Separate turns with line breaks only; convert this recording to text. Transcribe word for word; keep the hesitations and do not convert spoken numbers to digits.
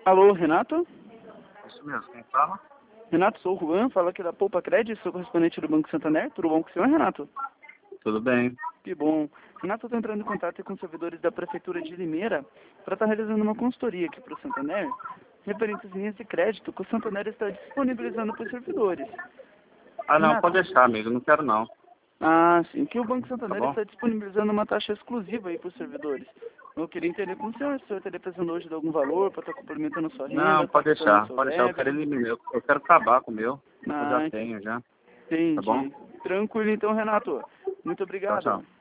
Alô, Renato?
Isso mesmo, quem fala?
Renato, sou o Juan, fala aqui da Poupa Cred, sou correspondente do Banco Santander. Tudo bom com o senhor, Renato?
Tudo bem.
Que bom. Renato, eu estou entrando em contato com os servidores da Prefeitura de Limeira para estar realizando uma consultoria aqui para o Santander, referente às linhas de crédito que o Santander está disponibilizando para os servidores.
Ah, não,
Renato,
pode deixar, amigo, não quero não.
Ah, sim, que o Banco
Tá
Santander
bom?
está disponibilizando uma taxa exclusiva aí para os servidores. Eu queria entender com o senhor, se o senhor estaria precisando hoje de algum valor para estar complementando a sua renda,
Não,
estar
pode
quitando o
deixar,
seu
pode deixar, eu quero
débito.
eliminar, eu eu quero acabar com o meu. Eu já
Ah,
tenho, já. Tá bom?
entendi. Tranquilo então, Renato. Muito
Tchau,
obrigado.
tchau.